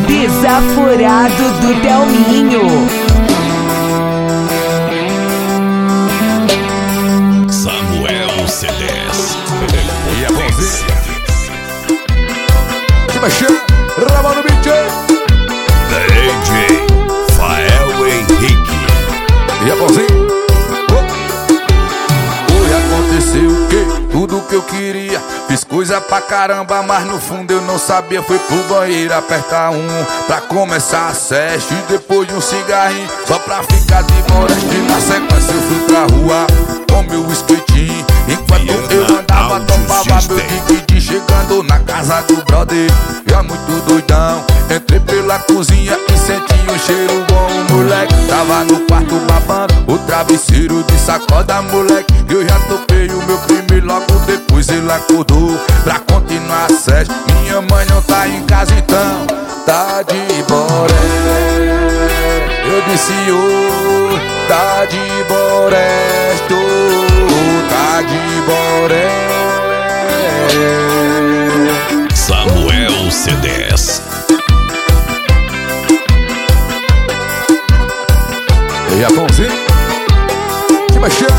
Desaforado do Delminho. Samuel C10. E a vozinha se mexeu, Ramon no beat. DJ Fael Henrique. E a vozinha. Foi, aconteceu o quê? Tudo que eu queria. Fiz coisa pra caramba, mas no fundo eu não sabia. Fui pro banheiro apertar pra começar a seste. E depois de um cigarrinho, só pra ficar de moleque. Na sequência eu fui pra rua com meu skatinho. Enquanto eu andava, topava meu diquidi. Chegando na casa do brother, eu muito doidão. Entrei pela cozinha e senti um cheiro bom. O moleque tava no quarto babando o travesseiro de sacoda, moleque. Eu já topei o meu crime, logo depois ele acordou pra continuar a sede. Minha mãe não tá em casa, então tá de boré. Eu disse, ô, tá de boré, tá de boré. Samuel C10. E a pãozinha se mexeu.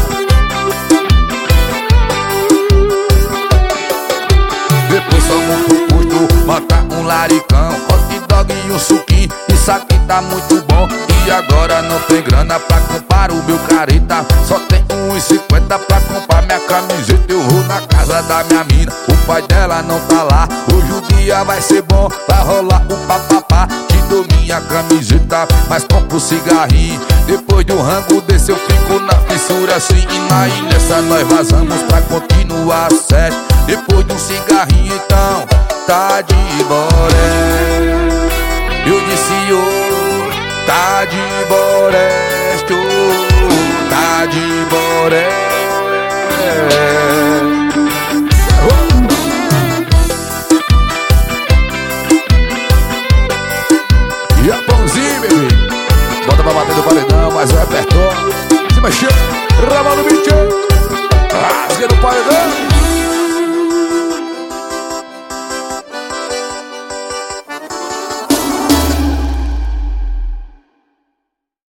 Depois fomos pro posto matar um laricão, hot dog e um suquinho. Isso aqui tá muito bom. E agora não tem grana pra comprar o meu careta. Só tem 1,50 pra comprar minha camiseta. Eu vou na casa da minha mina, o pai dela não tá lá. Hoje o dia vai ser bom, vai rolar o papapá. Te dou minha camiseta, mas compro o cigarrinho. Depois do rango desse eu fico na fissura assim. E aí nessa nós vazamos pra continuar a sete. Depois de um cigarrinho então tá de boré. Eu disse, ô, tá de boré, tá de boré. E a pãozinha, bebê, bota pra bater no paredão, mas o repertório se mexeu, Ramon no beat, rasga no paredão.